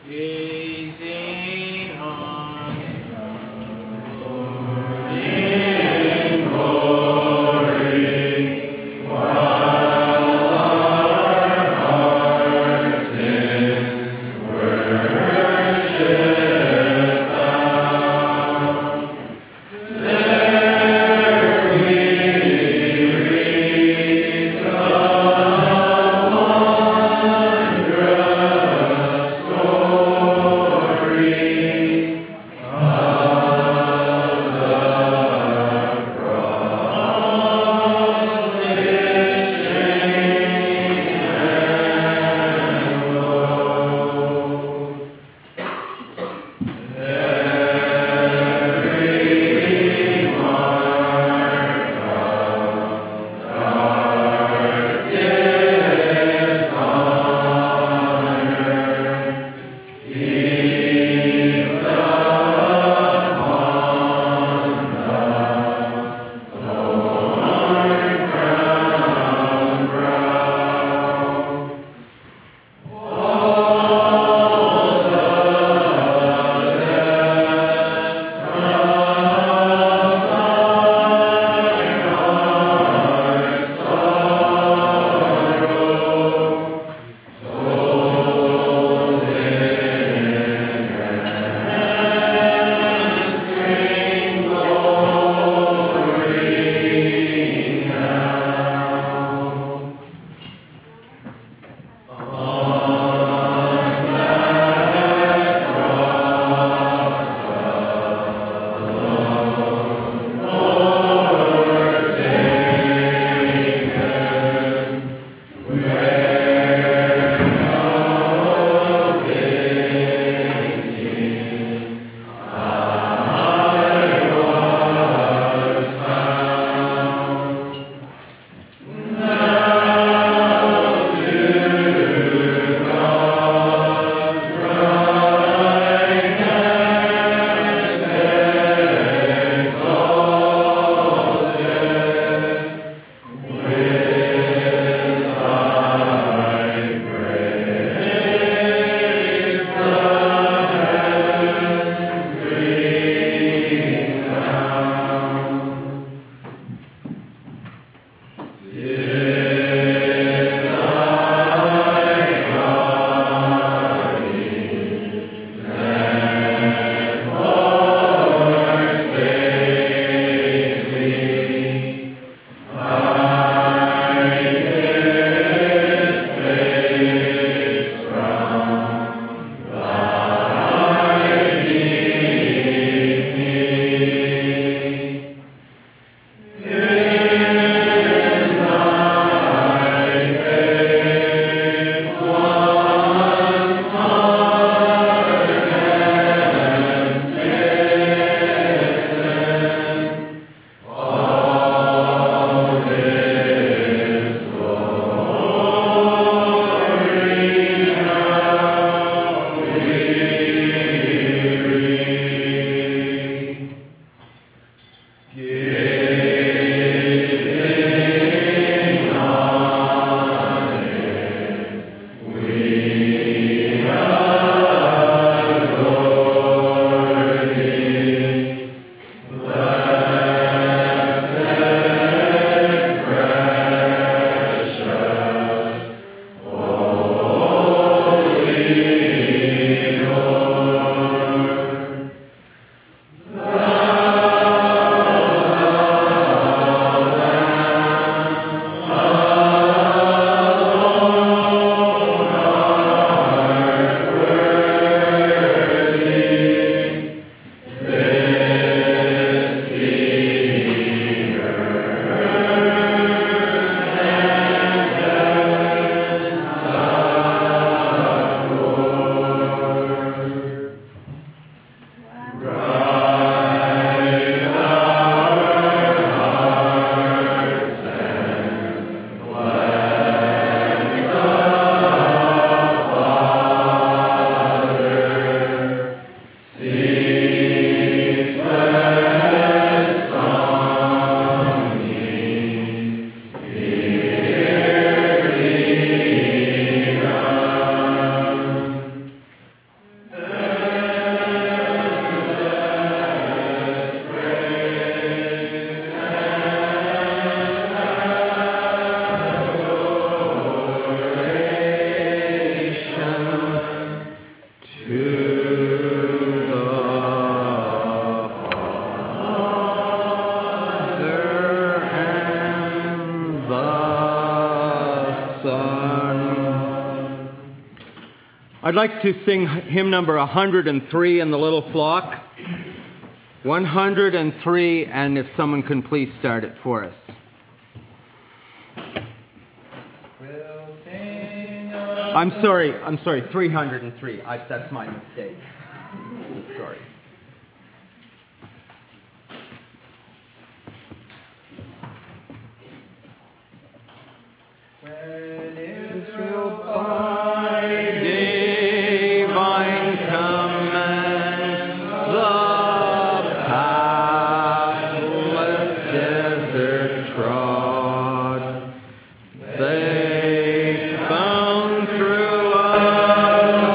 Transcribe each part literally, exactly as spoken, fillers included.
Gazing on I'd like to sing hymn number one hundred three in the little flock. one hundred three, and if someone can please start it for us. We'll sing I'm sorry, I'm sorry, three hundred three. I, that's my mistake. Sorry. When Israel by divine command, the pathless desert trod, they found throughout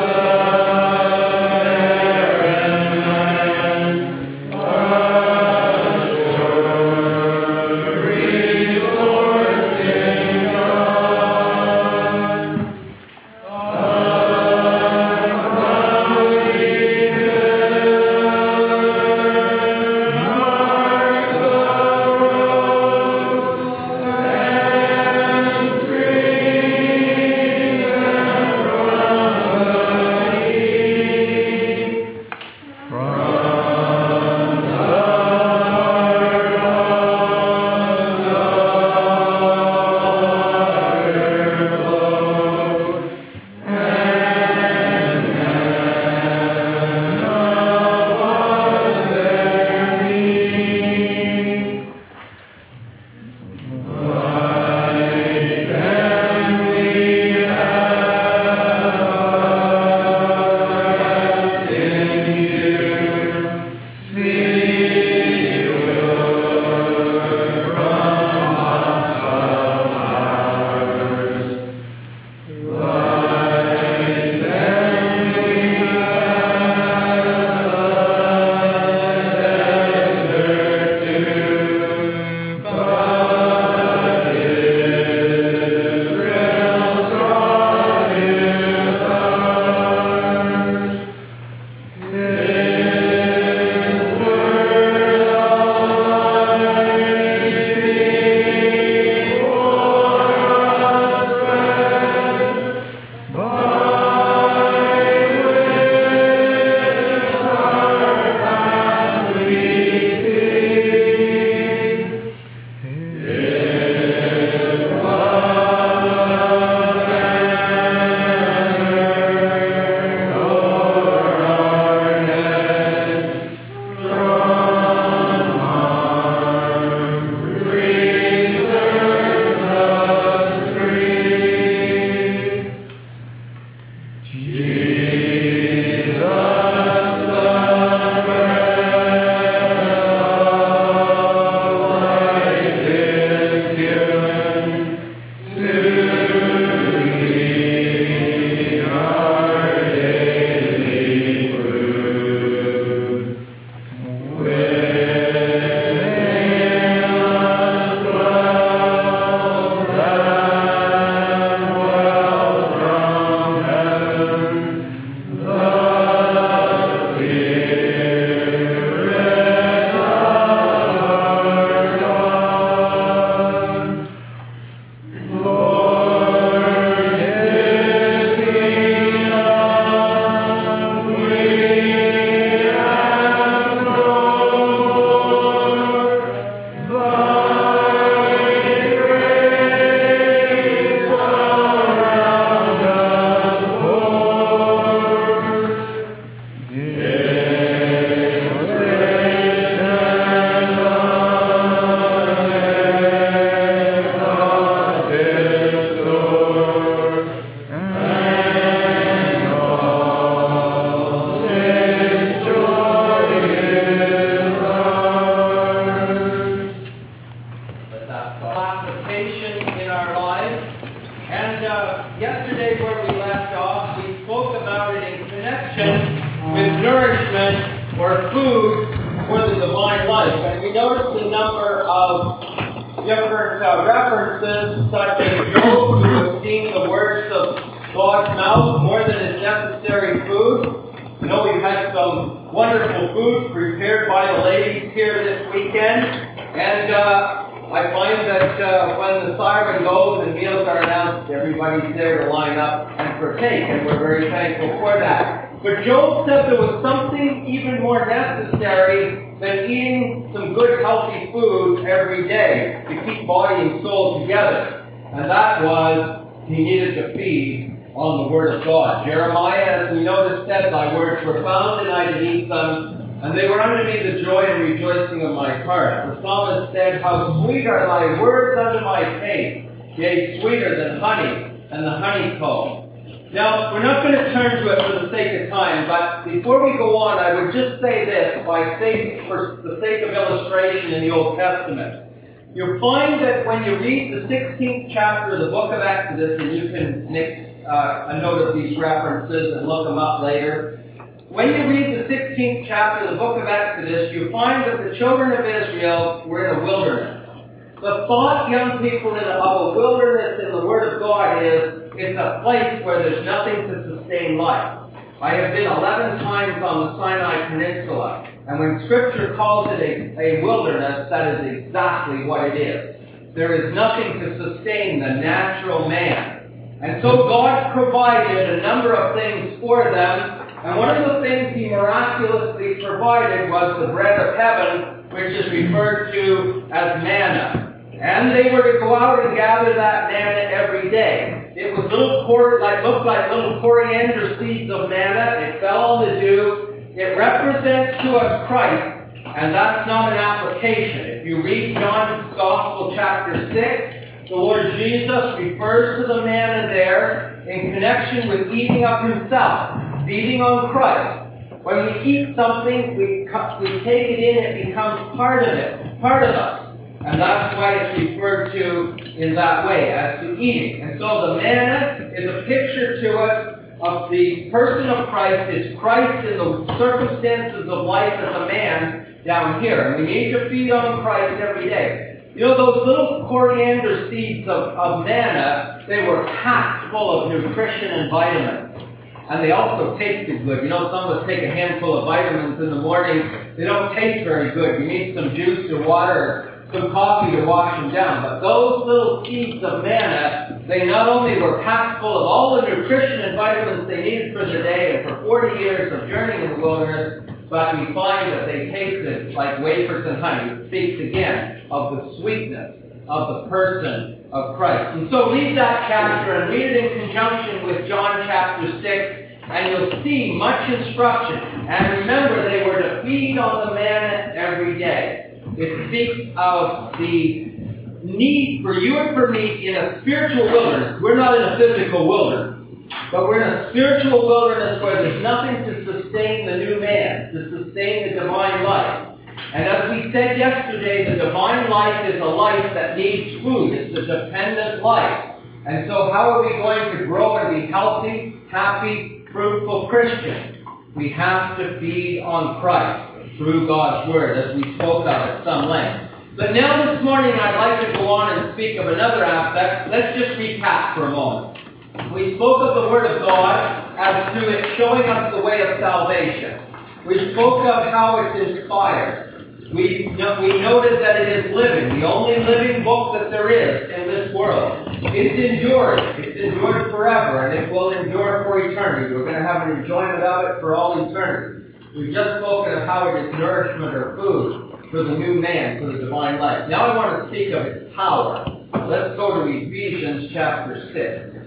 I find that uh, when the siren goes and meals are announced, everybody's there to line up and partake, and we're very thankful for that. But Job said there was something even more necessary than eating some good, healthy food every day to keep body and soul together. And that was, he needed to feed on the Word of God. Jeremiah, as we noticed, said, "Thy words were found, and I did eat them, and they were unto me the joy and rejoicing of my heart." The psalmist said, "How sweet are thy words unto my taste, yea, sweeter than honey and the honeycomb." Now, we're not going to turn to it for the sake of time, but before we go on, I would just say this by sake, for the sake of illustration in the Old Testament. You'll find that when you read the sixteenth chapter of the book of Exodus, and you can make uh, a note of these references and look them up later. When you read the sixteenth chapter of the book of Exodus, you find that the children of Israel were in a wilderness. The thought, young people, in a, of a wilderness in the Word of God is, it's a place where there's nothing to sustain life. I have been eleven times on the Sinai Peninsula, and when Scripture calls it a, a wilderness, that is exactly what it is. There is nothing to sustain the natural man. And so God provided a number of things for them, and one of the things He miraculously provided was the bread of heaven, which is referred to as manna. And they were to go out and gather that manna every day. It was little cor- like looked like little coriander seeds of manna. It fell on the dew. It represents to us Christ, and that's not an application. If you read John's Gospel, chapter six, the Lord Jesus refers to the manna there in connection with eating of Himself, feeding on Christ. When we eat something, we, we take it in, it becomes part of it, part of us. And that's why it's referred to in that way, as to eating. And so the manna is a picture to us of the person of Christ. It's Christ in the circumstances of life as a man down here. And we need to feed on Christ every day. You know, those little coriander seeds of, of manna, they were packed full of nutrition and vitamins. And they also tasted good. You know, some of us take a handful of vitamins in the morning. They don't taste very good. You need some juice or water, some coffee to wash them down. But those little seeds of manna, they not only were packed full of all the nutrition and vitamins they needed for the day and for forty years of journeying in the wilderness, but we find that they tasted like wafers and honey. It speaks again of the sweetness of the person of Christ. And so read that chapter and read it in conjunction with John chapter six, and you'll see much instruction. And remember, they were to feed on the manna every day. It speaks of the need for you and for me in a spiritual wilderness. We're not in a physical wilderness, but we're in a spiritual wilderness where there's nothing to sustain the new man, to sustain the divine life. And as we said yesterday, the divine life is a life that needs food. It's a dependent life. And so how are we going to grow and be healthy, happy, fruitful Christians? We have to feed on Christ through God's Word, as we spoke of at some length. But now this morning I'd like to go on and speak of another aspect. Let's just recap for a moment. We spoke of the Word of God as to it showing us the way of salvation. We spoke of how it's inspired. We, no, we noted that it is living, the only living book that there is in this world. It's enduring. It's endured forever, and it will endure for eternity. We're going to have an enjoyment of it for all eternity. We've just spoken of how it is nourishment or food for the new man, for the divine life. Now I want to speak of its power. Let's go to Ephesians chapter six.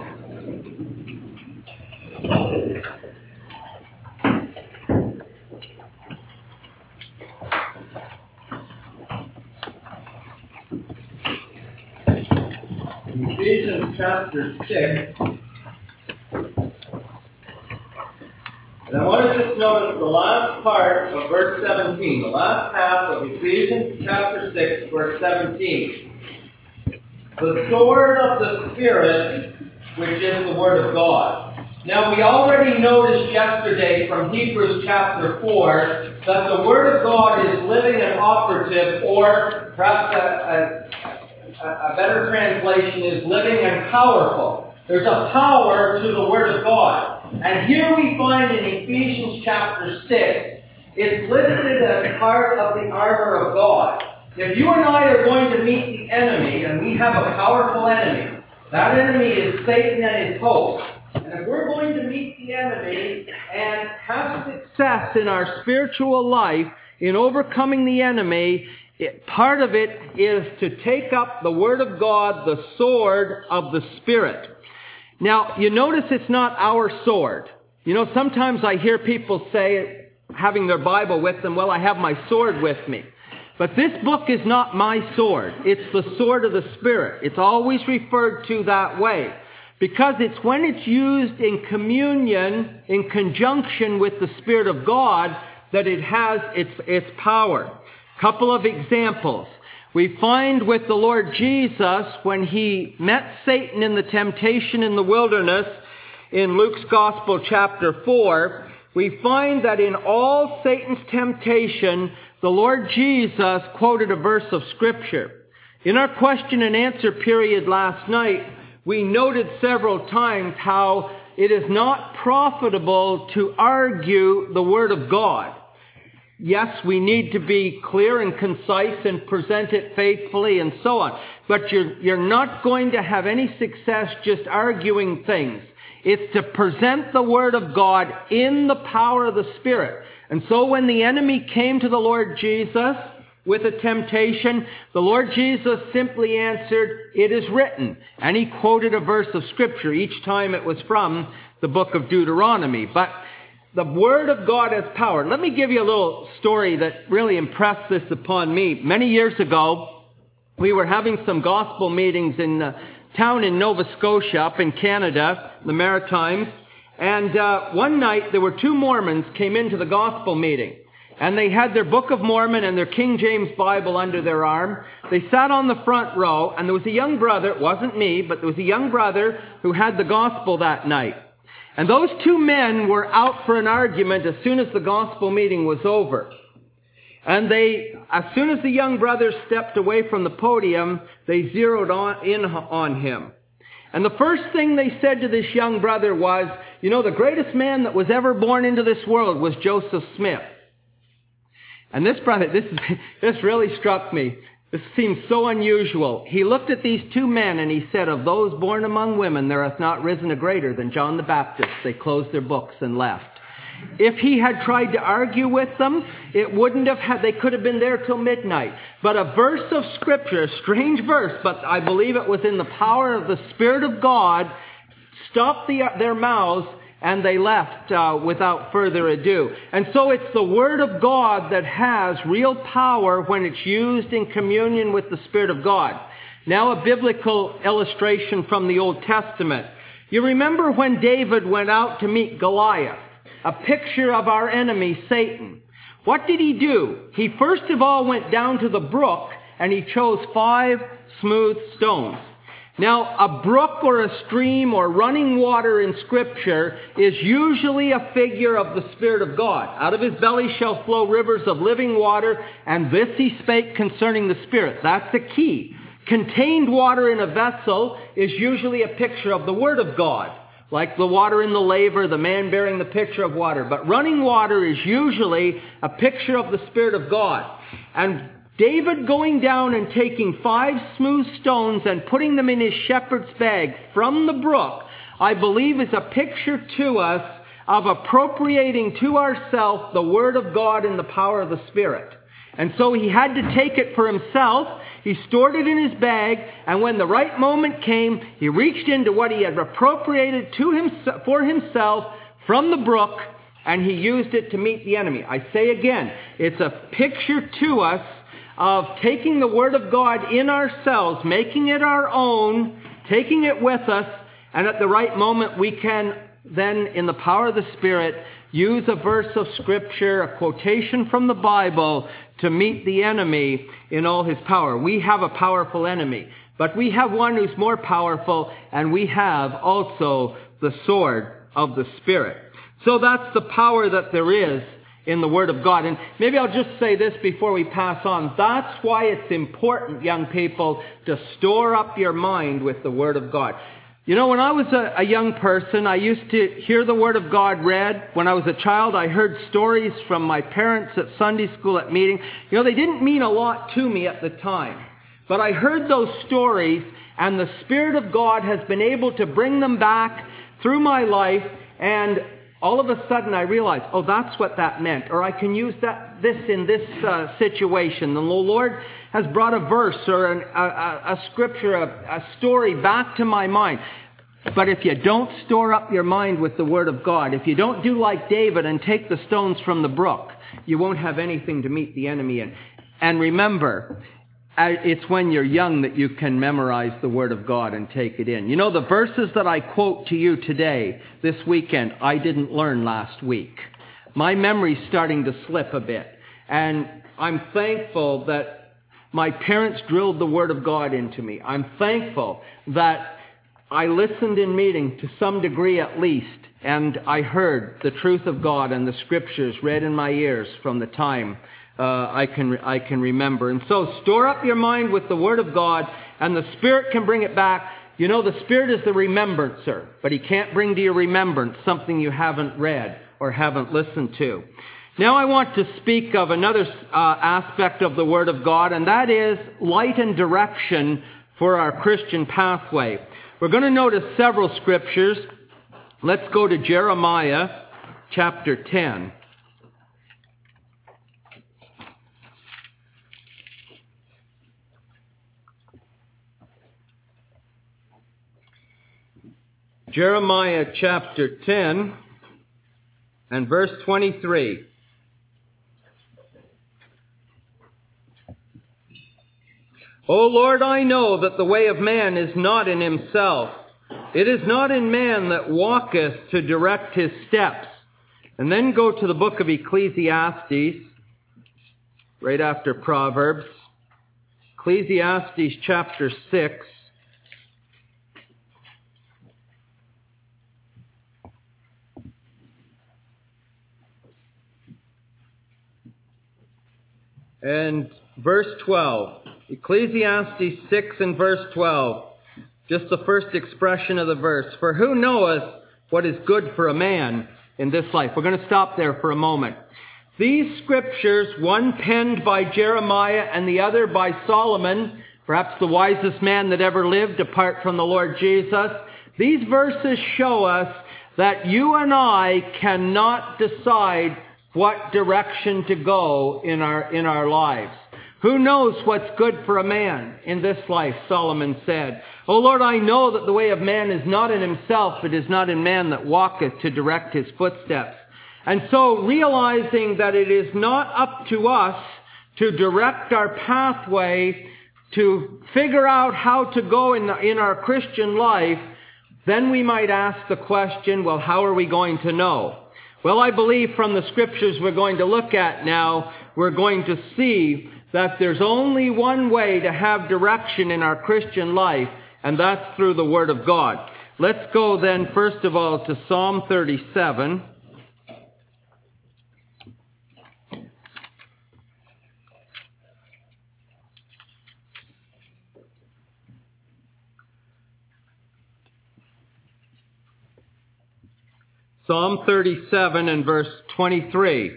Ephesians chapter six. And I want to just notice the last part of verse seventeen. The last half of Ephesians chapter six, verse seventeen. The sword of the Spirit, which is the Word of God. Now we already noticed yesterday from Hebrews chapter four that the Word of God is living and operative, or perhaps a, a, a better translation is living and powerful. There's a power to the Word of God. And here we find in Ephesians chapter six, it's listed as part of the armor of God. If you and I are going to meet the enemy, and we have a powerful enemy, that enemy is Satan and his host. And if we're going to meet the enemy and have success in our spiritual life in overcoming the enemy, it, part of it is to take up the Word of God, the sword of the Spirit. Now, you notice it's not our sword. You know, sometimes I hear people say, having their Bible with them, well, I have my sword with me. But this book is not my sword. It's the sword of the Spirit. It's always referred to that way. Because it's when it's used in communion, in conjunction with the Spirit of God, that it has its, its power. Couple of examples. We find with the Lord Jesus, when he met Satan in the temptation in the wilderness, in Luke's Gospel chapter four, we find that in all Satan's temptation, the Lord Jesus quoted a verse of Scripture. In our question and answer period last night, we noted several times how it is not profitable to argue the Word of God. Yes, we need to be clear and concise and present it faithfully and so on. But you're, you're not going to have any success just arguing things. It's to present the Word of God in the power of the Spirit. And so when the enemy came to the Lord Jesus with a temptation, the Lord Jesus simply answered, "It is written." And he quoted a verse of Scripture. Each time it was from the book of Deuteronomy. But the Word of God has power. Let me give you a little story that really impressed this upon me. Many years ago, we were having some gospel meetings in a town in Nova Scotia, up in Canada, the Maritimes. And uh, one night, there were two Mormons came into the gospel meeting. And they had their Book of Mormon and their King James Bible under their arm. They sat on the front row, and there was a young brother, it wasn't me, but there was a young brother who had the gospel that night. And those two men were out for an argument as soon as the gospel meeting was over. And they, as soon as the young brother stepped away from the podium, they zeroed on, in on him. And the first thing they said to this young brother was, you know, the greatest man that was ever born into this world was Joseph Smith. And this brother, this, this really struck me. This seems so unusual. He looked at these two men and he said, of those born among women, there hath not risen a greater than John the Baptist. They closed their books and left. If he had tried to argue with them, it wouldn't have had, they could have been there till midnight. But a verse of Scripture, a strange verse, but I believe it was in the power of the Spirit of God, stopped the, their mouths, and they left uh, without further ado. And so it's the Word of God that has real power when it's used in communion with the Spirit of God. Now a biblical illustration from the Old Testament. You remember when David went out to meet Goliath, a picture of our enemy, Satan. What did he do? He first of all went down to the brook and he chose five smooth stones. Now, a brook or a stream or running water in Scripture is usually a figure of the Spirit of God. Out of his belly shall flow rivers of living water, and this he spake concerning the Spirit. That's the key. Contained water in a vessel is usually a picture of the Word of God, like the water in the laver, the man bearing the picture of water. But running water is usually a picture of the Spirit of God. And David going down and taking five smooth stones and putting them in his shepherd's bag from the brook, I believe is a picture to us of appropriating to ourselves the Word of God in the power of the Spirit. And so he had to take it for himself. He stored it in his bag, and when the right moment came, he reached into what he had appropriated to him, for himself from the brook, and he used it to meet the enemy. I say again, it's a picture to us of taking the Word of God in ourselves, making it our own, taking it with us, and at the right moment we can then, in the power of the Spirit, use a verse of Scripture, a quotation from the Bible, to meet the enemy in all his power. We have a powerful enemy, but we have one who's more powerful, and we have also the sword of the Spirit. So that's the power that there is in the Word of God. And maybe I'll just say this before we pass on. That's why it's important, young people, to store up your mind with the Word of God. You know, when I was a, a young person, I used to hear the Word of God read. When I was a child, I heard stories from my parents at Sunday school, at meeting. You know, they didn't mean a lot to me at the time. But I heard those stories, and the Spirit of God has been able to bring them back through my life, and all of a sudden I realized, oh, that's what that meant. Or I can use that this in this uh, situation. And the Lord has brought a verse or an, a, a, a scripture, a, a story back to my mind. But if you don't store up your mind with the Word of God, if you don't do like David and take the stones from the brook, you won't have anything to meet the enemy in. And remember, it's when you're young that you can memorize the Word of God and take it in. You know, the verses that I quote to you today, this weekend, I didn't learn last week. My memory's starting to slip a bit. And I'm thankful that my parents drilled the Word of God into me. I'm thankful that I listened in meeting to some degree at least, and I heard the truth of God and the Scriptures read in my ears from the time Uh, I can I can remember. And so store up your mind with the Word of God, and the Spirit can bring it back. You know, the Spirit is the remembrancer, but He can't bring to your remembrance something you haven't read or haven't listened to. Now I want to speak of another uh, aspect of the Word of God, and that is light and direction for our Christian pathway. We're going to notice several scriptures. Let's go to Jeremiah chapter ten. Jeremiah chapter ten and verse twenty-three. O Lord, I know that the way of man is not in himself. It is not in man that walketh to direct his steps. And then go to the book of Ecclesiastes, right after Proverbs. Ecclesiastes chapter six. And verse twelve. Ecclesiastes six and verse twelve. Just the first expression of the verse. For who knoweth what is good for a man in this life? We're going to stop there for a moment. These scriptures, one penned by Jeremiah and the other by Solomon, perhaps the wisest man that ever lived apart from the Lord Jesus, these verses show us that you and I cannot decide what direction to go in our in our lives. Who knows what's good for a man in this life, Solomon said. O Lord, I know that the way of man is not in himself, it is not in man that walketh to direct his footsteps. And so realizing that it is not up to us to direct our pathway, to figure out how to go in, the, in our Christian life, then we might ask the question, well, how are we going to know? Well, I believe from the scriptures we're going to look at now, we're going to see that there's only one way to have direction in our Christian life, and that's through the Word of God. Let's go then, first of all, to Psalm thirty-seven. Psalm thirty-seven and verse twenty-three.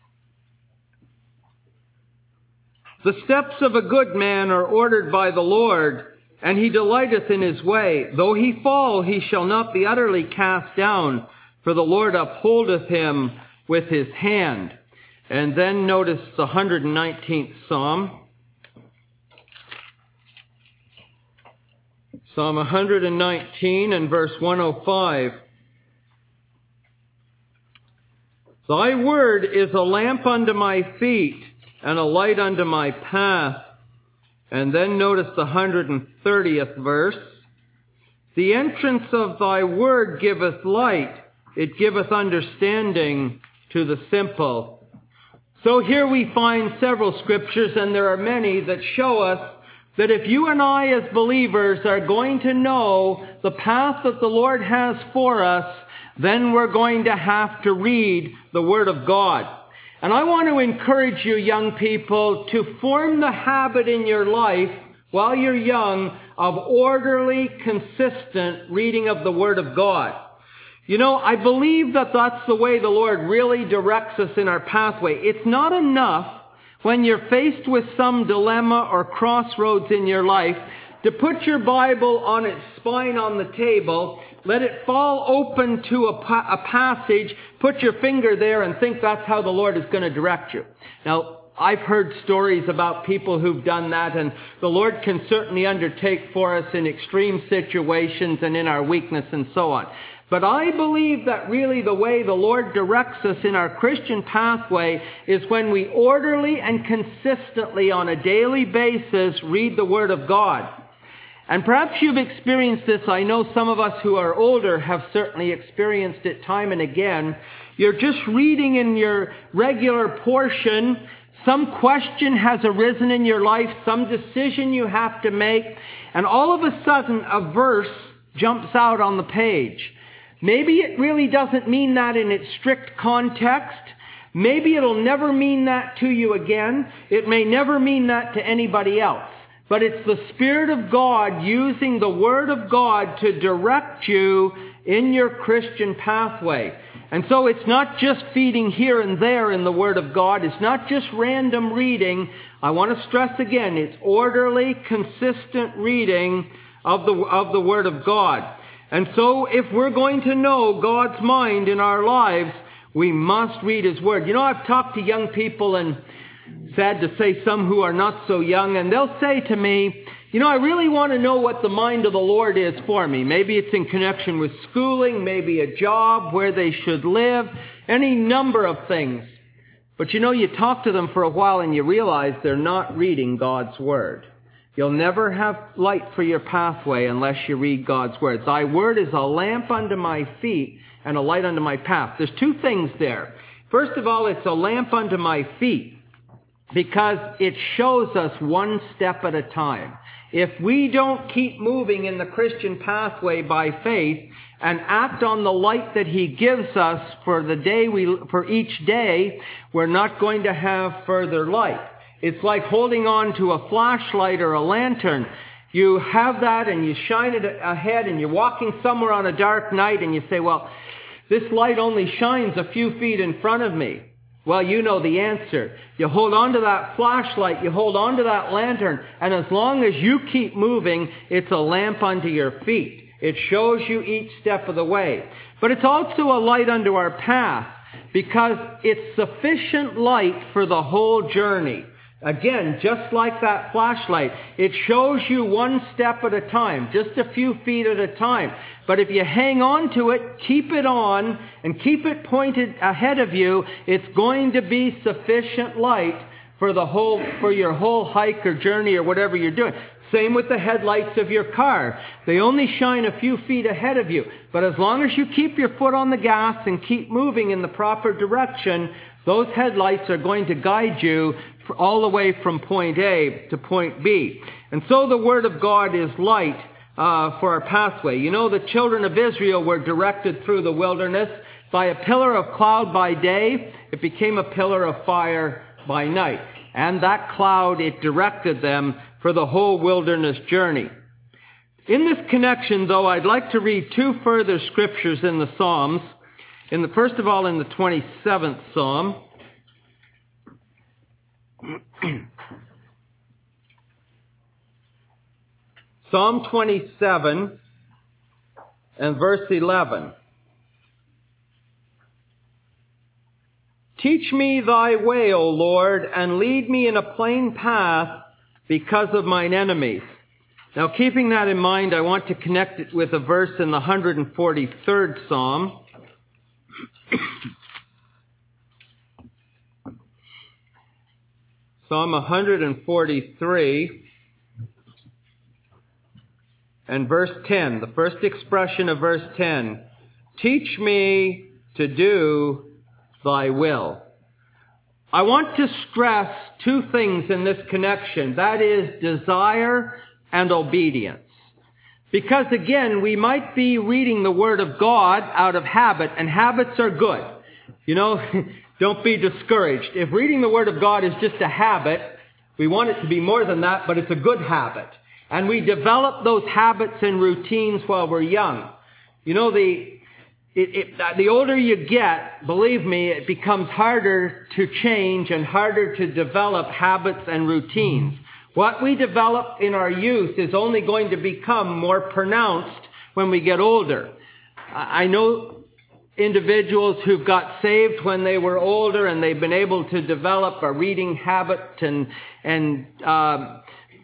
The steps of a good man are ordered by the Lord, and he delighteth in his way. Though he fall, he shall not be utterly cast down, for the Lord upholdeth him with his hand. And then notice the one hundred nineteenth Psalm. Psalm one hundred nineteen and verse one oh five. Thy word is a lamp unto my feet, and a light unto my path. And then notice the one hundred thirtieth verse. The entrance of thy word giveth light, it giveth understanding to the simple. So here we find several scriptures, and there are many that show us that if you and I as believers are going to know the path that the Lord has for us, then we're going to have to read the Word of God. And I want to encourage you, young people, to form the habit in your life while you're young of orderly, consistent reading of the Word of God. You know, I believe that that's the way the Lord really directs us in our pathway. It's not enough when you're faced with some dilemma or crossroads in your life to put your Bible on its spine on the table, let it fall open to a, pa- a passage, put your finger there and think that's how the Lord is going to direct you. Now, I've heard stories about people who've done that, and the Lord can certainly undertake for us in extreme situations and in our weakness and so on. But I believe that really the way the Lord directs us in our Christian pathway is when we orderly and consistently on a daily basis read the Word of God. And perhaps you've experienced this. I know some of us who are older have certainly experienced it time and again. You're just reading in your regular portion. Some question has arisen in your life, some decision you have to make, and all of a sudden a verse jumps out on the page. Maybe it really doesn't mean that in its strict context. Maybe it'll never mean that to you again. It may never mean that to anybody else. But it's the Spirit of God using the Word of God to direct you in your Christian pathway. And so it's not just feeding here and there in the Word of God. It's not just random reading. I want to stress again, it's orderly, consistent reading of the, of the Word of God. And so if we're going to know God's mind in our lives, we must read His Word. You know, I've talked to young people, and sad to say some who are not so young, and they'll say to me, you know, I really want to know what the mind of the Lord is for me. Maybe it's in connection with schooling, maybe a job, where they should live, any number of things. But you know, you talk to them for a while and you realize they're not reading God's Word. You'll never have light for your pathway unless you read God's Word. Thy Word is a lamp unto my feet and a light unto my path. There's two things there. First of all, it's a lamp unto my feet because it shows us one step at a time. If we don't keep moving in the Christian pathway by faith and act on the light that He gives us for the day we, for each day, we're not going to have further light. It's like holding on to a flashlight or a lantern. You have that and you shine it ahead and you're walking somewhere on a dark night and you say, well, this light only shines a few feet in front of me. Well, you know the answer. You hold on to that flashlight, you hold on to that lantern, and as long as you keep moving, it's a lamp unto your feet. It shows you each step of the way. But it's also a light unto our path because it's sufficient light for the whole journey. Again, just like that flashlight, it shows you one step at a time, just a few feet at a time. But if you hang on to it, keep it on, and keep it pointed ahead of you, it's going to be sufficient light for the whole, for your whole hike or journey or whatever you're doing. Same with the headlights of your car. They only shine a few feet ahead of you. But as long as you keep your foot on the gas and keep moving in the proper direction, those headlights are going to guide you all the way from point A to point B. And so the Word of God is light uh, for our pathway. You know, the children of Israel were directed through the wilderness by a pillar of cloud by day. It became a pillar of fire by night. And that cloud, it directed them for the whole wilderness journey. In this connection, though, I'd like to read two further scriptures in the Psalms. In the first of all, in the twenty-seventh Psalm. Psalm twenty-seven and verse eleven. Teach me thy way, O Lord, and lead me in a plain path because of mine enemies. Now, keeping that in mind, I want to connect it with a verse in the one hundred forty-third Psalm. Psalm one hundred forty-three and verse ten, the first expression of verse ten. Teach me to do thy will. I want to stress two things in this connection. That is desire and obedience. Because again, we might be reading the Word of God out of habit, and habits are good. You know, don't be discouraged. If reading the Word of God is just a habit, we want it to be more than that, but it's a good habit. And we develop those habits and routines while we're young. You know, the it, it, the older you get, believe me, it becomes harder to change and harder to develop habits and routines. What we develop in our youth is only going to become more pronounced when we get older. I know individuals who've got saved when they were older and they've been able to develop a reading habit and and uh,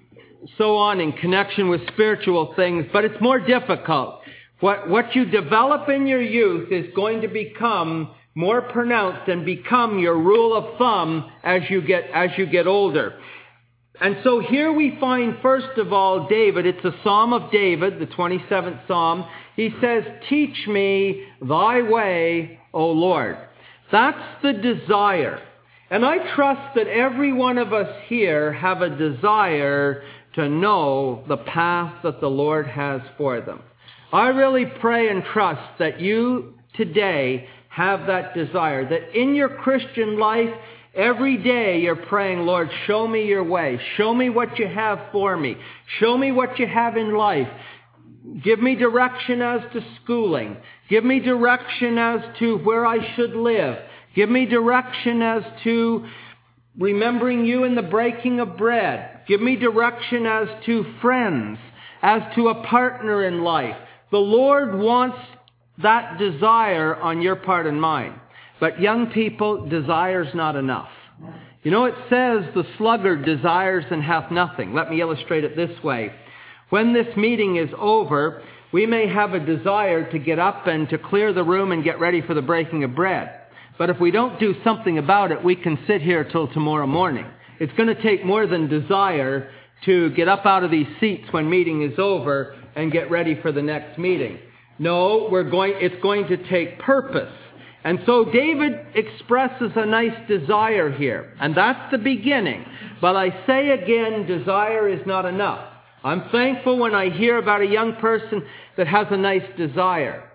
so on in connection with spiritual things, but it's more difficult. What what you develop in your youth is going to become more pronounced and become your rule of thumb as you get as you get older. And so here we find, first of all, David. It's a Psalm of David, the twenty-seventh Psalm. He says, "Teach me thy way, O Lord." That's the desire. And I trust that every one of us here have a desire to know the path that the Lord has for them. I really pray and trust that you today have that desire, that in your Christian life, every day you're praying, "Lord, show me your way. Show me what you have for me. Show me what you have in life. Give me direction as to schooling. Give me direction as to where I should live. Give me direction as to remembering you in the breaking of bread. Give me direction as to friends, as to a partner in life." The Lord wants that desire on your part and mine. But young people, desire's not enough. You know, it says the sluggard desires and hath nothing. Let me illustrate it this way. When this meeting is over, we may have a desire to get up and to clear the room and get ready for the breaking of bread. But if we don't do something about it, we can sit here till tomorrow morning. It's going to take more than desire to get up out of these seats when meeting is over and get ready for the next meeting. No, we're going, it's going to take purpose. And so David expresses a nice desire here. And that's the beginning. But I say again, desire is not enough. I'm thankful when I hear about a young person that has a nice desire.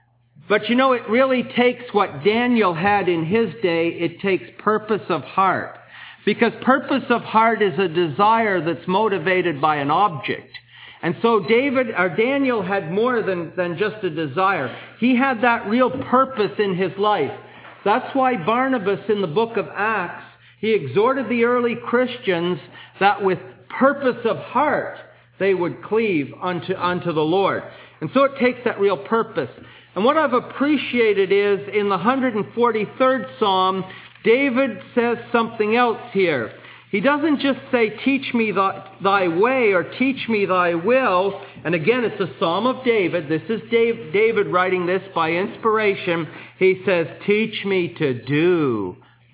But you know, it really takes what Daniel had in his day. It takes purpose of heart. Because purpose of heart is a desire that's motivated by an object. And so David, or Daniel had more than, than just a desire. He had that real purpose in his life. That's why Barnabas in the book of Acts, he exhorted the early Christians that with purpose of heart, they would cleave unto, unto the Lord. And so it takes that real purpose. And what I've appreciated is in the one hundred forty-third Psalm, David says something else here. He doesn't just say, "Teach me thy, thy way," or "Teach me thy will." And again, it's a Psalm of David. This is Dave, David writing this by inspiration. He says, "Teach me to do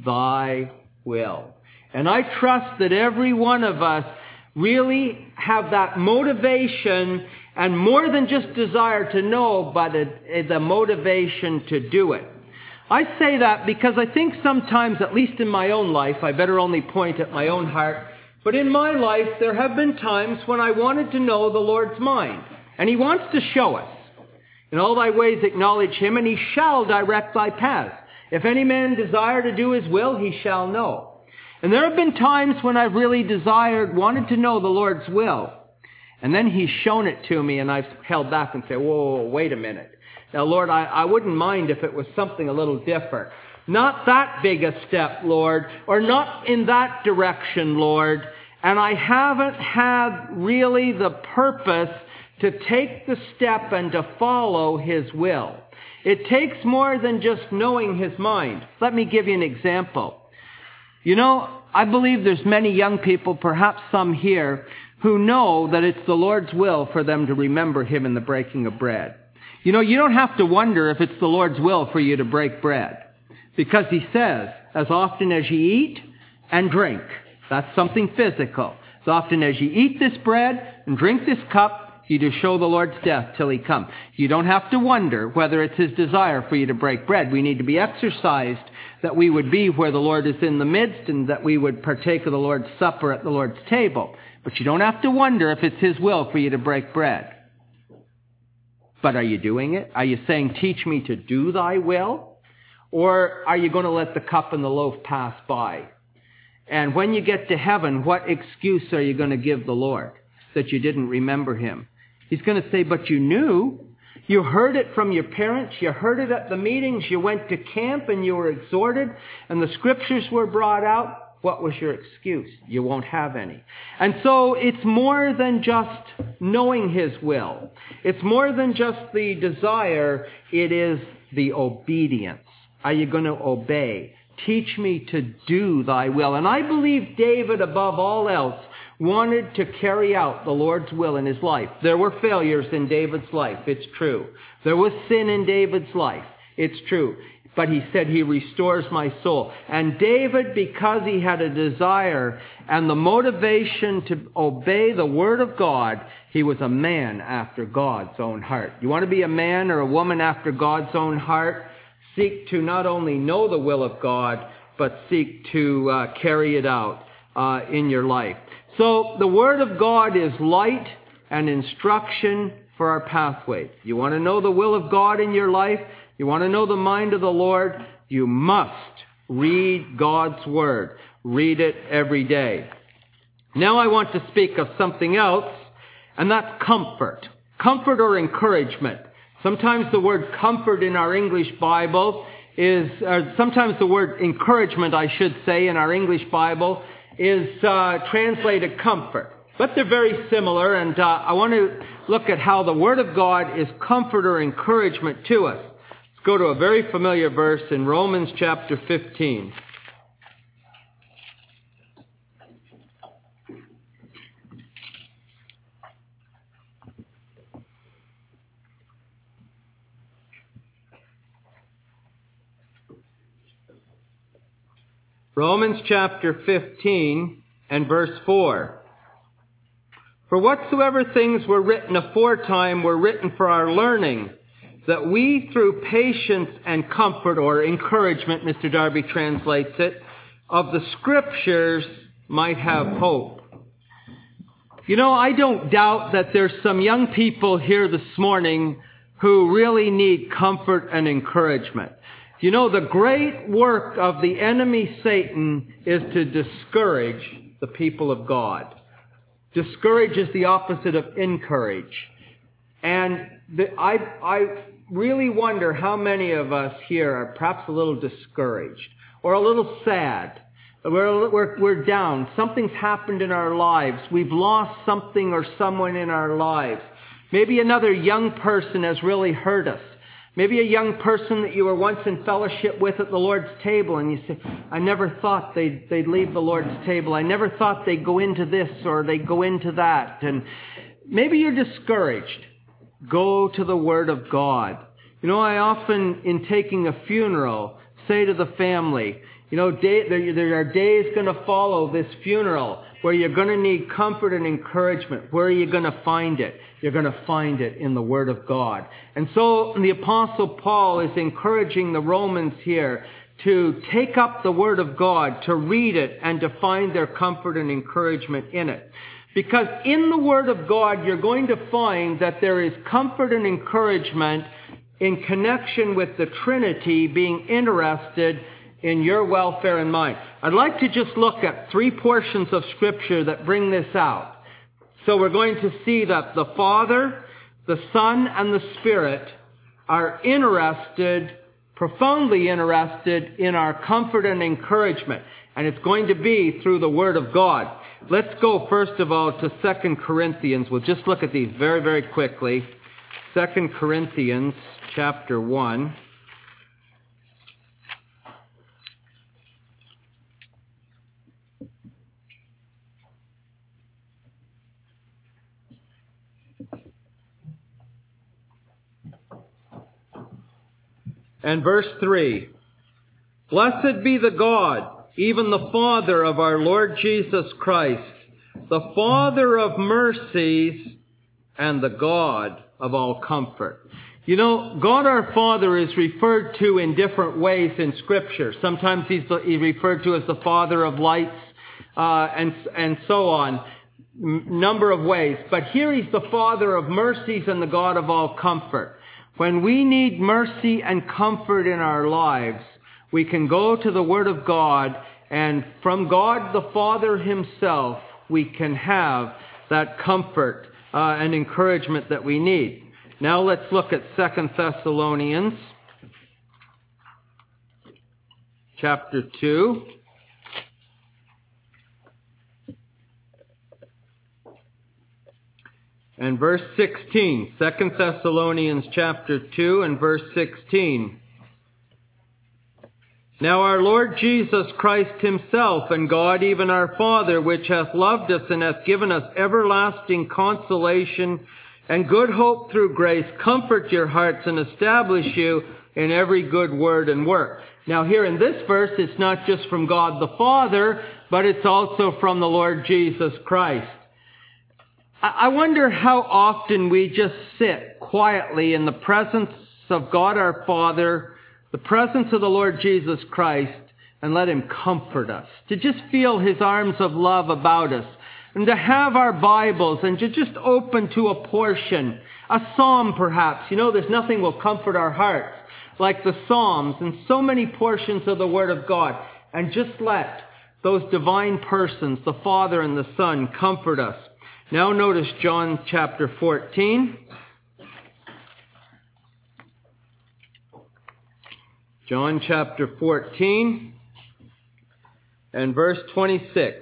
thy will." And I trust that every one of us really have that motivation, and more than just desire to know, but a, the motivation to do it. I say that because I think sometimes, at least in my own life, I better only point at my own heart, but in my life there have been times when I wanted to know the Lord's mind. And He wants to show us. "In all thy ways acknowledge Him, and He shall direct thy paths. If any man desire to do His will, he shall know." And there have been times when I've really desired, wanted to know the Lord's will. And then He's shown it to me, and I've held back and said, "Whoa, wait a minute. Now, Lord, I, I wouldn't mind if it was something a little different. Not that big a step, Lord, or not in that direction, Lord." And I haven't had really the purpose to take the step and to follow His will. It takes more than just knowing His mind. Let me give you an example. You know, I believe there's many young people, perhaps some here, who know that it's the Lord's will for them to remember Him in the breaking of bread. You know, you don't have to wonder if it's the Lord's will for you to break bread. Because He says, "As often as ye eat and drink," that's something physical. "As often as ye eat this bread and drink this cup, you do show the Lord's death till He come." You don't have to wonder whether it's His desire for you to break bread. We need to be exercised that we would be where the Lord is in the midst, and that we would partake of the Lord's Supper at the Lord's table. But you don't have to wonder if it's His will for you to break bread. But are you doing it? Are you saying, "Teach me to do thy will"? Or are you going to let the cup and the loaf pass by? And when you get to heaven, what excuse are you going to give the Lord? that you didn't remember him. He's going to say, but you knew. You heard it from your parents. You heard it at the meetings. You went to camp and you were exhorted and the scriptures were brought out. What was your excuse? You won't have any. And so it's more than just knowing his will. It's more than just the desire. It is the obedience. Are you going to obey? Teach me to do thy will. And I believe David, above all else, wanted to carry out the Lord's will in his life. There were failures in David's life. It's true. There was sin in David's life. It's true. But he said, he restores my soul. And David, because he had a desire and the motivation to obey the word of God, he was a man after God's own heart. You want to be a man or a woman after God's own heart? Seek to not only know the will of God, but seek to uh, carry it out uh, in your life. So the word of God is light and instruction for our pathway. You want to know the will of God in your life? You want to know the mind of the Lord? You must read God's word. Read it every day. Now I want to speak of something else, and that's comfort. Comfort or encouragement. Sometimes the word comfort in our English Bible is, or sometimes the word encouragement, I should say, in our English Bible is uh, translated comfort. But they're very similar, and uh, I want to look at how the Word of God is comfort or encouragement to us. Let's go to a very familiar verse in Romans chapter fifteen. Romans chapter fifteen and verse four. For whatsoever things were written aforetime were written for our learning, that we through patience and comfort, or encouragement, Mister Darby translates it, of the Scriptures might have hope. You know, I don't doubt that there's some young people here this morning who really need comfort and encouragement. You know, the great work of the enemy Satan is to discourage the people of God. Discourage is the opposite of encourage. And the, I, I really wonder how many of us here are perhaps a little discouraged or a little sad. We're, we're, we're down. Something's happened in our lives. We've lost something or someone in our lives. Maybe another young person has really hurt us. Maybe a young person that you were once in fellowship with at the Lord's table, and you say, I never thought they'd, they'd leave the Lord's table. I never thought they'd go into this or they'd go into that. And maybe you're discouraged. Go to the Word of God. You know, I often, in taking a funeral, say to the family, you know, day, there, there are days going to follow this funeral where you're going to need comfort and encouragement. Where are you going to find it? You're going to find it in the Word of God. And so the Apostle Paul is encouraging the Romans here to take up the Word of God, to read it, and to find their comfort and encouragement in it. Because in the Word of God, you're going to find that there is comfort and encouragement in connection with the Trinity being interested in your welfare and mine. I'd like to just look at three portions of Scripture that bring this out. So we're going to see that the Father, the Son, and the Spirit are interested, profoundly interested in our comfort and encouragement. And it's going to be through the Word of God. Let's go first of all to Second Corinthians. We'll just look at these very, very quickly. Second Corinthians chapter one. And verse three, Blessed be the God, even the Father of our Lord Jesus Christ, the Father of mercies and the God of all comfort. You know, God our Father is referred to in different ways in Scripture. Sometimes he's, the, he's referred to as the Father of lights, uh, and, and so on. M- number of ways. But here he's the Father of mercies and the God of all comfort. When we need mercy and comfort in our lives, we can go to the Word of God, and from God the Father himself, we can have that comfort uh, and encouragement that we need. Now let's look at Second Thessalonians chapter two. And verse sixteen. Second Thessalonians chapter two and verse sixteen. Now our Lord Jesus Christ himself, and God even our Father, which hath loved us and hath given us everlasting consolation and good hope through grace, comfort your hearts and establish you in every good word and work. Now here in this verse, it's not just from God the Father, but it's also from the Lord Jesus Christ. I wonder how often we just sit quietly in the presence of God our Father, the presence of the Lord Jesus Christ, and let Him comfort us. To just feel His arms of love about us. And to have our Bibles and to just open to a portion, a psalm perhaps. You know, there's nothing will comfort our hearts like the Psalms and so many portions of the Word of God. And just let those divine persons, the Father and the Son, comfort us. Now notice John chapter fourteen. John chapter fourteen and verse twenty-six.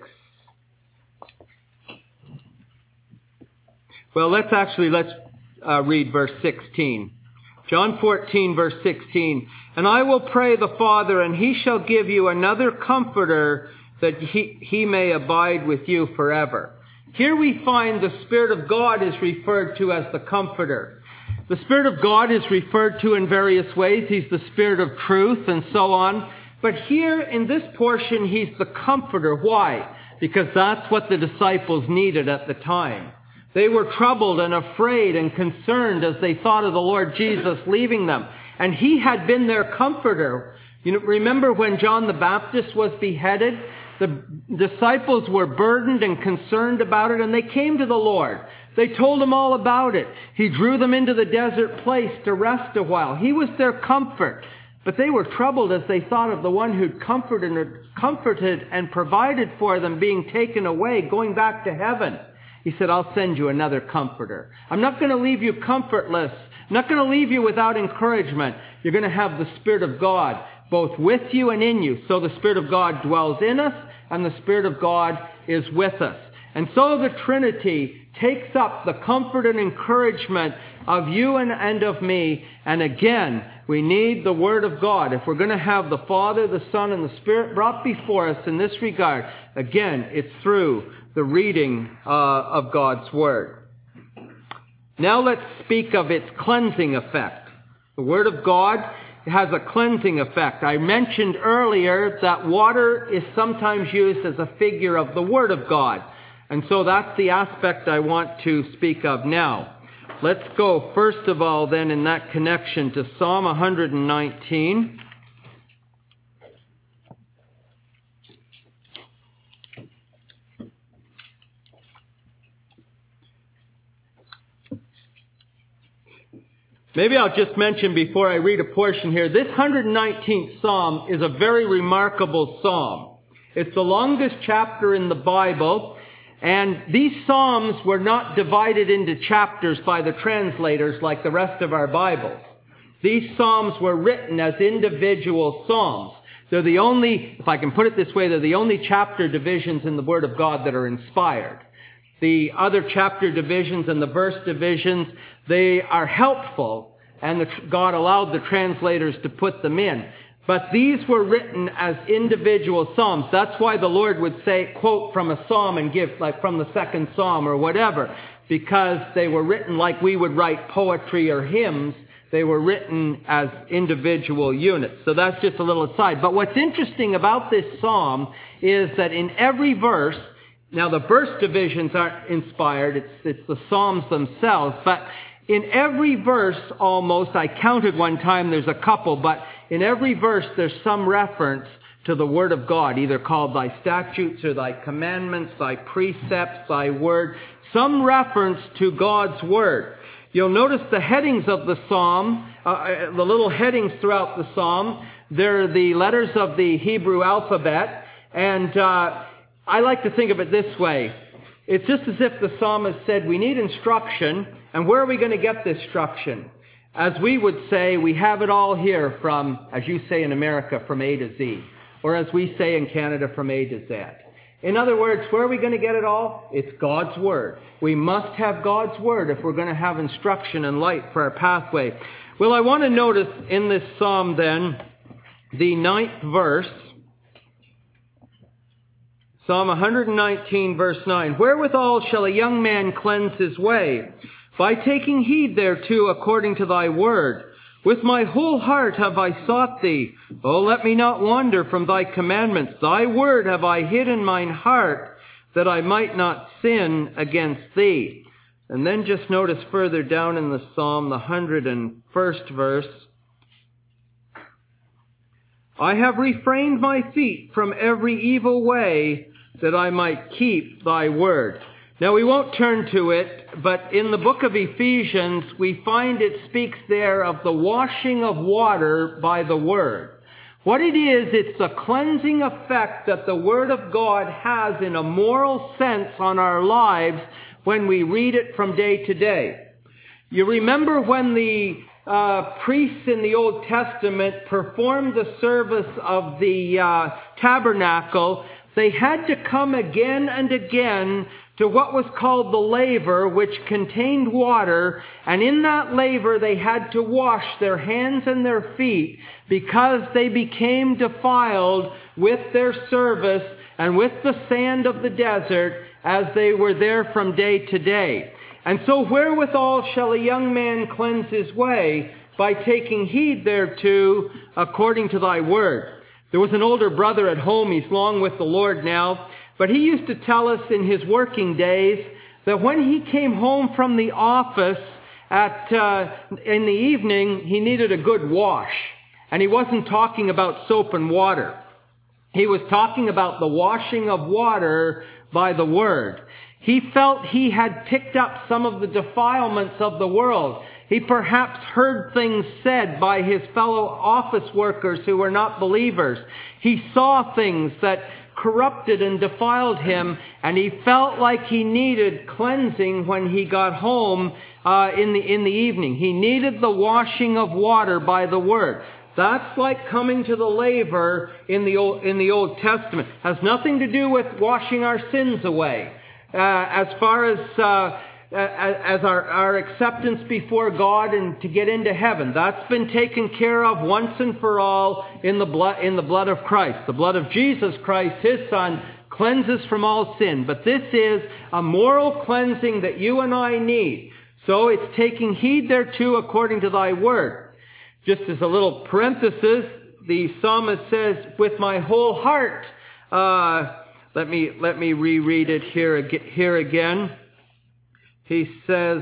Well, let's actually, let's uh, read verse sixteen. John fourteen, verse sixteen. And I will pray the Father, and He shall give you another Comforter, that he, he may abide with you forever. Here we find the Spirit of God is referred to as the Comforter. The Spirit of God is referred to in various ways. He's the Spirit of truth and so on. But here in this portion, He's the Comforter. Why? Because that's what the disciples needed at the time. They were troubled and afraid and concerned as they thought of the Lord Jesus leaving them. And He had been their Comforter. You know, remember when John the Baptist was beheaded? The disciples were burdened and concerned about it, and they came to the Lord. They told Him all about it. He drew them into the desert place to rest a while. He was their comfort. But they were troubled as they thought of the one who'd comforted and, comforted and provided for them being taken away, going back to heaven. He said, I'll send you another Comforter. I'm not going to leave you comfortless. I'm not going to leave you without encouragement. You're going to have the Spirit of God both with you and in you. So the Spirit of God dwells in us, and the Spirit of God is with us. And so the Trinity takes up the comfort and encouragement of you and, and of me. And again, we need the Word of God. If we're going to have the Father, the Son, and the Spirit brought before us in this regard, again, it's through the reading uh, of God's Word. Now let's speak of its cleansing effect. The Word of God has a cleansing effect. I mentioned earlier that water is sometimes used as a figure of the Word of God. And so that's the aspect I want to speak of now. Let's go first of all then in that connection to Psalm one nineteen. Maybe I'll just mention before I read a portion here, this one hundred nineteenth Psalm is a very remarkable Psalm. It's the longest chapter in the Bible, and these Psalms were not divided into chapters by the translators like the rest of our Bibles. These Psalms were written as individual Psalms. They're the only, if I can put it this way, they're the only chapter divisions in the Word of God that are inspired. The other chapter divisions and the verse divisions, they are helpful, and the, God allowed the translators to put them in. But these were written as individual psalms. That's why the Lord would say, quote from a psalm and give, like from the second psalm or whatever, because they were written like we would write poetry or hymns. They were written as individual units. So that's just a little aside. But what's interesting about this psalm is that in every verse, now the verse divisions aren't inspired, it's, it's the psalms themselves, but in every verse almost, I counted one time, there's a couple, but in every verse there's some reference to the Word of God, either called thy statutes or thy commandments, thy precepts, thy word, some reference to God's Word. You'll notice the headings of the psalm, uh, the little headings throughout the psalm, they're the letters of the Hebrew alphabet, and uh, I like to think of it this way. It's just as if the psalmist said, we need instruction, and where are we going to get this instruction? As we would say, we have it all here from, as you say in America, from A to Z. Or as we say in Canada, from A to Z. In other words, where are we going to get it all? It's God's Word. We must have God's Word if we're going to have instruction and light for our pathway. Well, I want to notice in this psalm then, the ninth verse, Psalm one nineteen, verse nine. Wherewithal shall a young man cleanse his way? By taking heed thereto according to thy word. With my whole heart have I sought thee. O let me not wander from thy commandments. Thy word have I hid in mine heart, that I might not sin against thee. And then just notice further down in the psalm, the one hundred first verse. I have refrained my feet from every evil way, that I might keep thy word. Now we won't turn to it, but in the book of Ephesians, we find it speaks there of the washing of water by the word. What it is, it's the cleansing effect that the word of God has in a moral sense on our lives when we read it from day to day. You remember when the uh, priests in the Old Testament performed the service of the uh, tabernacle, they had to come again and again to what was called the laver, which contained water, and in that laver they had to wash their hands and their feet because they became defiled with their service and with the sand of the desert as they were there from day to day. And so wherewithal shall a young man cleanse his way? By taking heed thereto according to thy word. There was an older brother at home, he's long with the Lord now, but he used to tell us in his working days that when he came home from the office at uh, in the evening, he needed a good wash. And he wasn't talking about soap and water. He was talking about the washing of water by the Word. He felt he had picked up some of the defilements of the world. He perhaps heard things said by his fellow office workers who were not believers. He saw things that corrupted and defiled him, and he felt like he needed cleansing when he got home uh, in the in the evening. He needed the washing of water by the Word. That's like coming to the laver in the Old, in the Old Testament. It has nothing to do with washing our sins away. Uh, as far as uh, as our, our acceptance before God and to get into heaven, that's been taken care of once and for all in the blood in the blood of Christ. The blood of Jesus Christ, His Son, cleanses from all sin. But this is a moral cleansing that you and I need. So it's taking heed thereto according to thy word. Just as a little parenthesis, the psalmist says, with my whole heart, uh, let me, let me reread it here, here again. He says,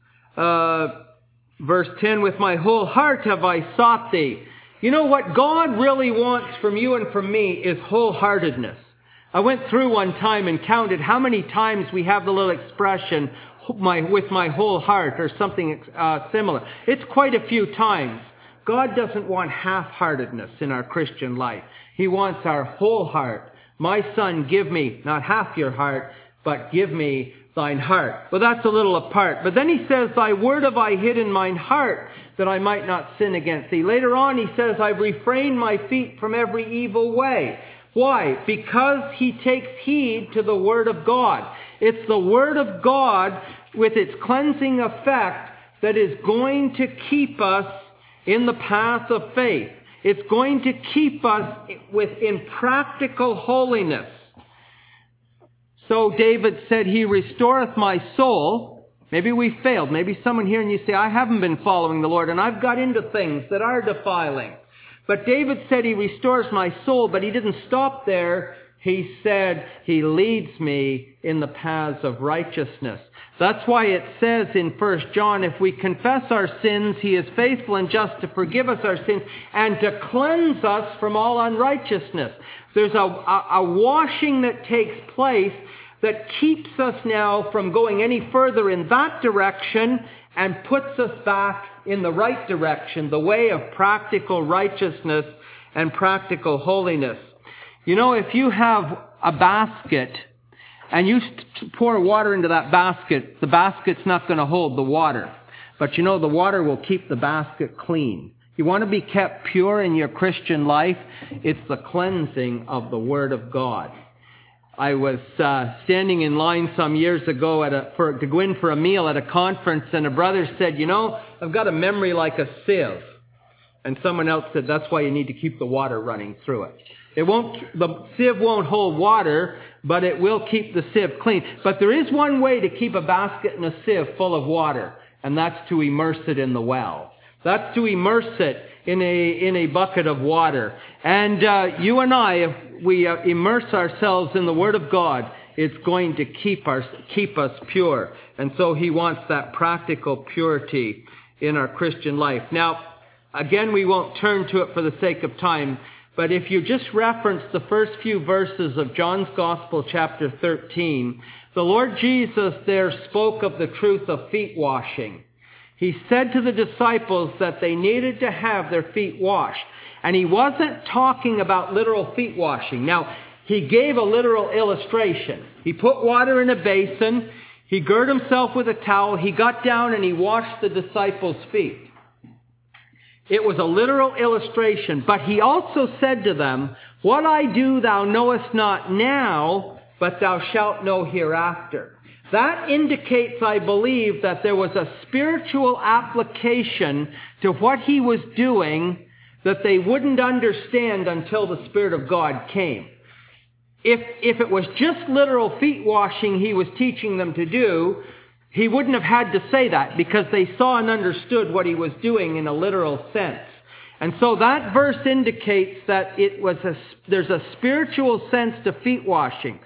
uh, verse ten, with my whole heart have I sought thee. You know what God really wants from you and from me is wholeheartedness. I went through one time and counted how many times we have the little expression, my, with my whole heart, or something uh, similar. It's quite a few times. God doesn't want half-heartedness in our Christian life. He wants our whole heart. My son, give me not half your heart, but give me thine heart. Well, that's a little apart. But then he says, thy word have I hid in mine heart, that I might not sin against thee. Later on he says, I've refrained my feet from every evil way. Why? Because he takes heed to the word of God. It's the word of God with its cleansing effect that is going to keep us in the path of faith. It's going to keep us within practical holiness. So David said, he restoreth my soul. Maybe we failed. Maybe someone here and you say, I haven't been following the Lord and I've got into things that are defiling. But David said he restores my soul, but he didn't stop there. He said he leads me in the paths of righteousness. That's why it says in First John, if we confess our sins, he is faithful and just to forgive us our sins and to cleanse us from all unrighteousness. There's a, a, a washing that takes place that keeps us now from going any further in that direction and puts us back in the right direction, the way of practical righteousness and practical holiness. You know, if you have a basket and you st- pour water into that basket, the basket's not going to hold the water. But you know, the water will keep the basket clean. You want to be kept pure in your Christian life? It's the cleansing of the Word of God. I was uh, standing in line some years ago at a, for, to go in for a meal at a conference, and a brother said, you know, I've got a memory like a sieve. And someone else said, that's why you need to keep the water running through it. It won't, the sieve won't hold water, but it will keep the sieve clean. But there is one way to keep a basket and a sieve full of water, and that's to immerse it in the well. That's to immerse it in a in a bucket of water. And uh, you and I, if we uh, immerse ourselves in the Word of God, it's going to keep our keep us pure. And so He wants that practical purity in our Christian life. Now, again, we won't turn to it for the sake of time, but if you just reference the first few verses of John's Gospel, chapter thirteen, the Lord Jesus there spoke of the truth of feet washing. He said to the disciples that they needed to have their feet washed. And He wasn't talking about literal feet washing. Now, He gave a literal illustration. He put water in a basin. He girded Himself with a towel. He got down and He washed the disciples' feet. It was a literal illustration. But He also said to them, what I do thou knowest not now, but thou shalt know hereafter. That indicates, I believe, that there was a spiritual application to what He was doing that they wouldn't understand until the Spirit of God came. If, if it was just literal feet washing He was teaching them to do, He wouldn't have had to say that because they saw and understood what He was doing in a literal sense. And so that verse indicates that it was a, there's a spiritual sense to feet washing.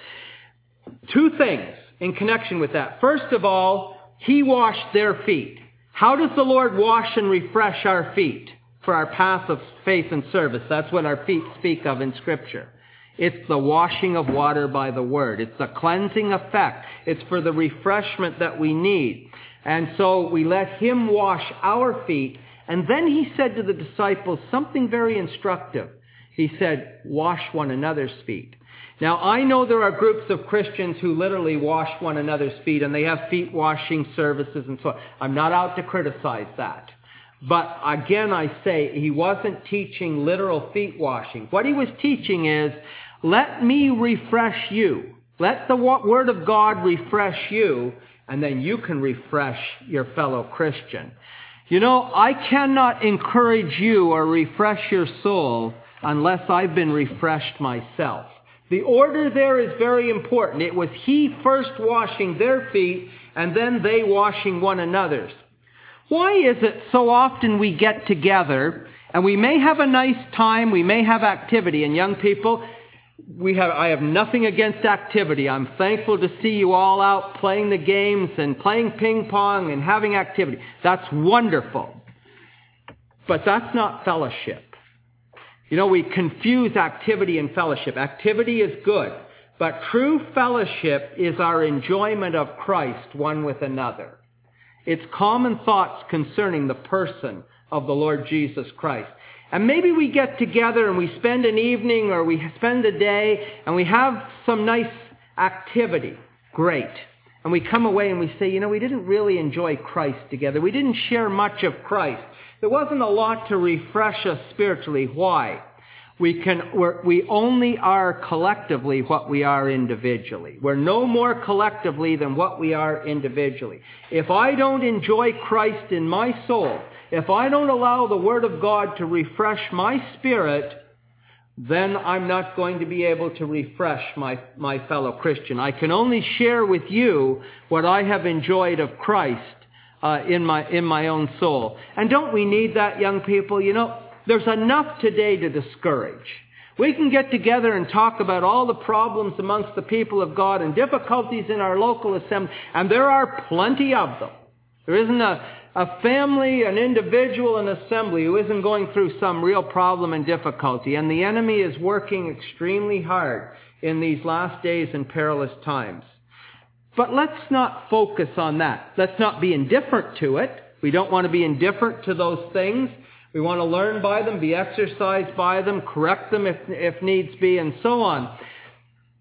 Two things in connection with that. First of all, He washed their feet. How does the Lord wash and refresh our feet for our path of faith and service? That's what our feet speak of in Scripture. It's the washing of water by the Word. It's the cleansing effect. It's for the refreshment that we need. And so we let Him wash our feet. And then He said to the disciples something very instructive. He said, wash one another's feet. Now, I know there are groups of Christians who literally wash one another's feet, and they have feet washing services and so on. I'm not out to criticize that. But again, I say, He wasn't teaching literal feet washing. What He was teaching is, let me refresh you. Let the Word of God refresh you, and then you can refresh your fellow Christian. You know, I cannot encourage you or refresh your soul unless I've been refreshed myself. The order there is very important. It was He first washing their feet and then they washing one another's. Why is it so often we get together and we may have a nice time, we may have activity, and young people, we have, I have nothing against activity. I'm thankful to see you all out playing the games and playing ping pong and having activity. That's wonderful. But that's not fellowship. You know, we confuse activity and fellowship. Activity is good, but true fellowship is our enjoyment of Christ one with another. It's common thoughts concerning the person of the Lord Jesus Christ. And maybe we get together and we spend an evening or we spend a day and we have some nice activity. Great. And we come away and we say, you know, we didn't really enjoy Christ together. We didn't share much of Christ. There wasn't a lot to refresh us spiritually. Why? We can, we're, we only are collectively what we are individually. We're no more collectively than what we are individually. If I don't enjoy Christ in my soul, if I don't allow the Word of God to refresh my spirit, then I'm not going to be able to refresh my, my fellow Christian. I can only share with you what I have enjoyed of Christ uh, in my, in my own soul. And don't we need that, young people? You know, there's enough today to discourage. We can get together and talk about all the problems amongst the people of God and difficulties in our local assembly, and there are plenty of them. There isn't a, a family, an individual, an assembly who isn't going through some real problem and difficulty, and the enemy is working extremely hard in these last days and perilous times. But let's not focus on that. Let's not be indifferent to it. We don't want to be indifferent to those things. We want to learn by them, be exercised by them, correct them if, if needs be, and so on.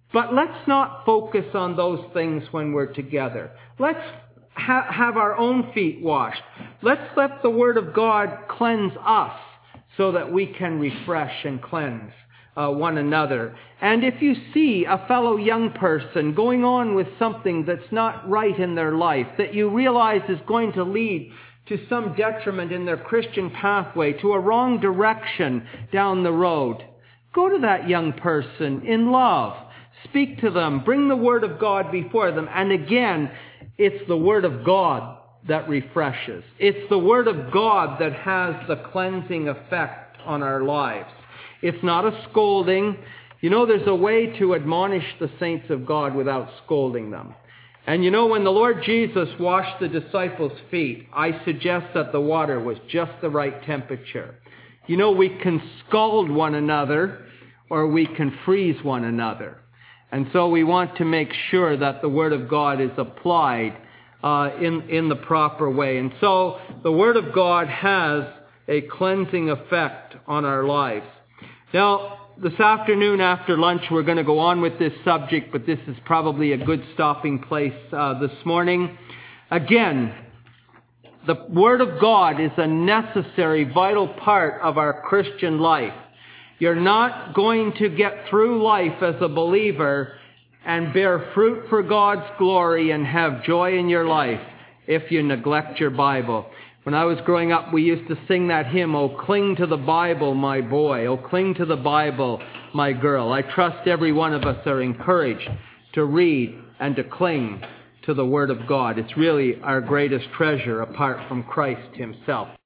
But let's not focus on those things when we're together. Let's ha- have our own feet washed. Let's let the Word of God cleanse us so that we can refresh and cleanse uh, one another. And if you see a fellow young person going on with something that's not right in their life, that you realize is going to lead to some detriment in their Christian pathway, to a wrong direction down the road, go to that young person in love. Speak to them. Bring the Word of God before them. And again, it's the Word of God that refreshes. It's the Word of God that has the cleansing effect on our lives. It's not a scolding. You know, there's a way to admonish the saints of God without scolding them. And you know, when the Lord Jesus washed the disciples' feet, I suggest that the water was just the right temperature. You know, we can scald one another or we can freeze one another. And so we want to make sure that the Word of God is applied uh, in, in the proper way. And so the Word of God has a cleansing effect on our lives. Now, this afternoon after lunch, we're going to go on with this subject, but this is probably a good stopping place uh, this morning. Again, the Word of God is a necessary, vital part of our Christian life. You're not going to get through life as a believer and bear fruit for God's glory and have joy in your life if you neglect your Bible. When I was growing up, we used to sing that hymn, "Oh, cling to the Bible, my boy. Oh, cling to the Bible, my girl." I trust every one of us are encouraged to read and to cling to the Word of God. It's really our greatest treasure apart from Christ Himself.